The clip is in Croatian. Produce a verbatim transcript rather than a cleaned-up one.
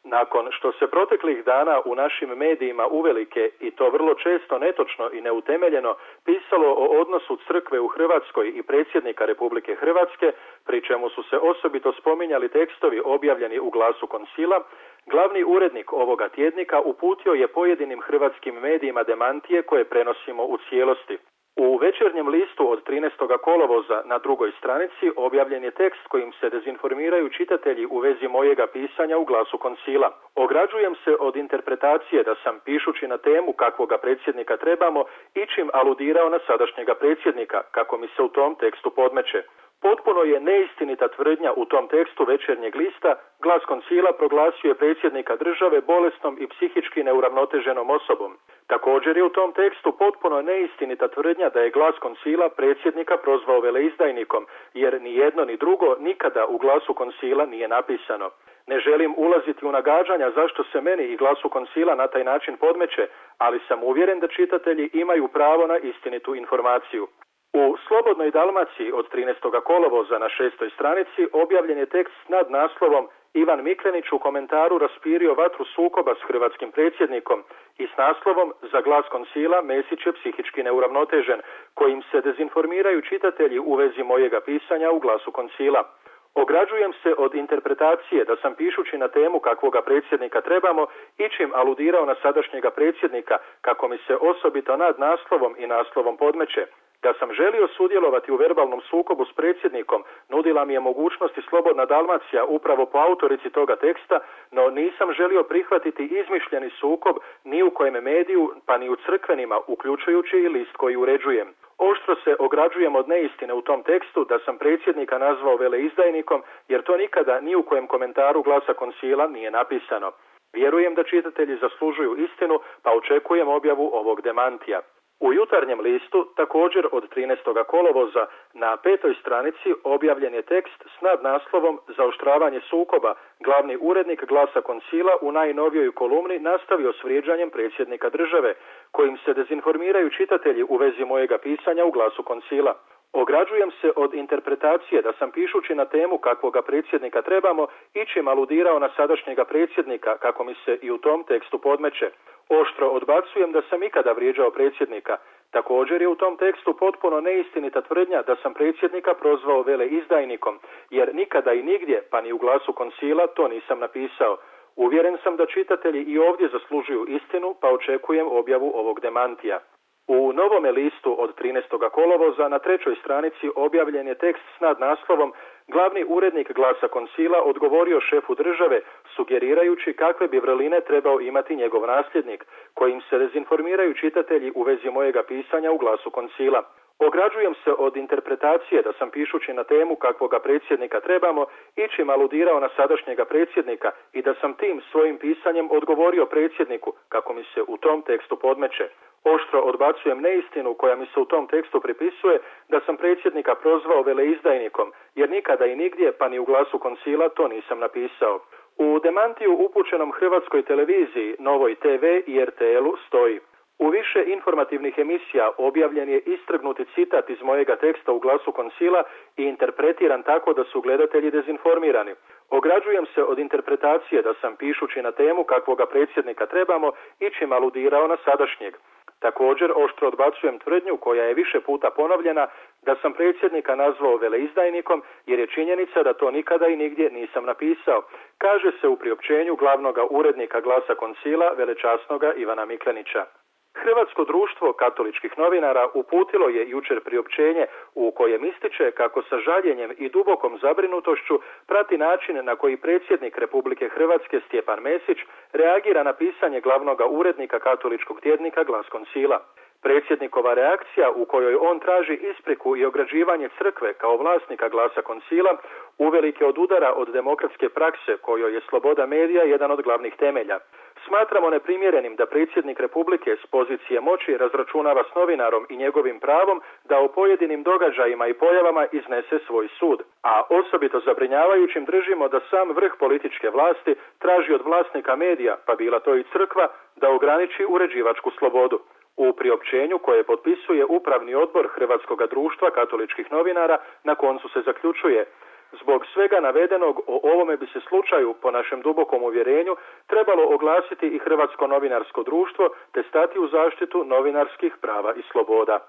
Nakon što se proteklih dana u našim medijima uvelike, i to vrlo često netočno i neutemeljeno, pisalo o odnosu crkve u Hrvatskoj i predsjednika Republike Hrvatske, pri čemu su se osobito spominjali tekstovi objavljeni u Glasu Koncila, glavni urednik ovoga tjednika uputio je pojedinim hrvatskim medijima demantije koje prenosimo u cijelosti. U Večernjem listu od trinaestog kolovoza na drugoj stranici objavljen je tekst kojim se dezinformiraju čitatelji u vezi mojega pisanja u Glasu Koncila. Ograđujem se od interpretacije da sam, pišući na temu kakvoga predsjednika trebamo, ičim aludirao na sadašnjega predsjednika, kako mi se u tom tekstu podmeće. Potpuno je neistinita tvrdnja u tom tekstu Večernjeg lista. Glas Koncila proglasio je predsjednika države bolesnom i psihički neuravnoteženom osobom. Također je u tom tekstu potpuno neistinita tvrdnja da je Glas Koncila predsjednika prozvao veleizdajnikom, jer ni jedno ni drugo nikada u Glasu Koncila nije napisano. Ne želim ulaziti u nagađanja zašto se meni i Glasu Koncila na taj način podmeće, ali sam uvjeren da čitatelji imaju pravo na istinitu informaciju. U Slobodnoj Dalmaciji od trinaestog kolovoza na šestoj stranici objavljen je tekst s nadnaslovom Ivan Miklenić u komentaru raspirio vatru sukoba s hrvatskim predsjednikom i s naslovom Za Glas Koncila Mesić je psihički neuravnotežen, kojim se dezinformiraju čitatelji u vezi mojega pisanja u Glasu Koncila. Ograđujem se od interpretacije da sam, pišući na temu kakvoga predsjednika trebamo, ičim aludirao na sadašnjega predsjednika, kako mi se osobito nad naslovom i naslovom podmeće. Da sam želio sudjelovati u verbalnom sukobu s predsjednikom, nudila mi je mogućnost i Slobodna Dalmacija upravo po autorici toga teksta, no nisam želio prihvatiti izmišljeni sukob ni u kojem mediju, pa ni u crkvenima, uključujući i list koji uređujem. Oštro se ograđujem od neistine u tom tekstu da sam predsjednika nazvao veleizdajnikom, jer to nikada ni u kojem komentaru Glasa Koncila nije napisano. Vjerujem da čitatelji zaslužuju istinu, pa očekujem objavu ovog demantija. U Jutarnjem listu, također od trinaestog kolovoza, na petoj stranici objavljen je tekst s nadnaslovom Zaoštravanje sukoba. Glavni urednik Glasa Koncila u najnovijoj kolumni nastavio s vrijeđanjem predsjednika države, kojim se dezinformiraju čitatelji u vezi mojega pisanja u Glasu Koncila. Ograđujem se od interpretacije da sam, pišući na temu kakvoga predsjednika trebamo, ičim aludirao na sadašnjega predsjednika, kako mi se i u tom tekstu podmeće. Oštro odbacujem da sam ikada vrijeđao predsjednika. Također je u tom tekstu potpuno neistinita tvrdnja da sam predsjednika prozvao veleizdajnikom, jer nikada i nigdje, pa ni u Glasu Koncila, to nisam napisao. Uvjeren sam da čitatelji i ovdje zaslužuju istinu, pa očekujem objavu ovog demantija. U Novome listu od trinaestog kolovoza na trećoj stranici objavljen je tekst s nadnaslovom Glavni urednik Glasa Koncila odgovorio šefu države, sugerirajući kakve bi vrline trebao imati njegov nasljednik, kojim se dezinformiraju čitatelji u vezi mojega pisanja u Glasu Koncila. Ograđujem se od interpretacije da sam, pišući na temu kakvoga predsjednika trebamo, ičim aludirao na sadašnjega predsjednika i da sam tim svojim pisanjem odgovorio predsjedniku, kako mi se u tom tekstu podmeće. Oštro odbacujem neistinu koja mi se u tom tekstu pripisuje da sam predsjednika prozvao veleizdajnikom, jer nikada i nigdje, pa ni u Glasu Koncila, to nisam napisao. U demantiju upućenom Hrvatskoj televiziji, Novoj te ve i er te el-u stoji: u više informativnih emisija objavljen je istrgnuti citat iz mojega teksta u Glasu Koncila i interpretiran tako da su gledatelji dezinformirani. Ograđujem se od interpretacije da sam, pišući na temu kakvoga predsjednika trebamo, ičim aludirao na sadašnjeg. Također oštro odbacujem tvrdnju koja je više puta ponovljena da sam predsjednika nazvao veleizdajnikom, jer je činjenica da to nikada i nigdje nisam napisao, kaže se u priopćenju glavnoga urednika Glasa Koncila, velečasnoga Ivana Miklenića. Hrvatsko društvo katoličkih novinara uputilo je jučer priopćenje u kojem ističe kako sa žaljenjem i dubokom zabrinutošću prati način na koji predsjednik Republike Hrvatske Stjepan Mesić reagira na pisanje glavnoga urednika katoličkog tjednika Glas Koncila. Predsjednikova reakcija, u kojoj on traži ispriku i ograđivanje crkve kao vlasnika Glasa Koncila, uvelike odudara od demokratske prakse kojoj je sloboda medija jedan od glavnih temelja. Smatramo neprimjerenim da predsjednik Republike s pozicije moći razračunava s novinarom i njegovim pravom da o pojedinim događajima i pojavama iznese svoj sud. A osobito zabrinjavajućim držimo da sam vrh političke vlasti traži od vlasnika medija, pa bila to i crkva, da ograniči uređivačku slobodu. U priopćenju koje potpisuje Upravni odbor Hrvatskog društva katoličkih novinara na koncu se zaključuje: Zbog svega navedenog o ovome bi se slučaju, po našem dubokom uvjerenju, trebalo oglasiti i Hrvatsko novinarsko društvo te stati u zaštitu novinarskih prava i sloboda.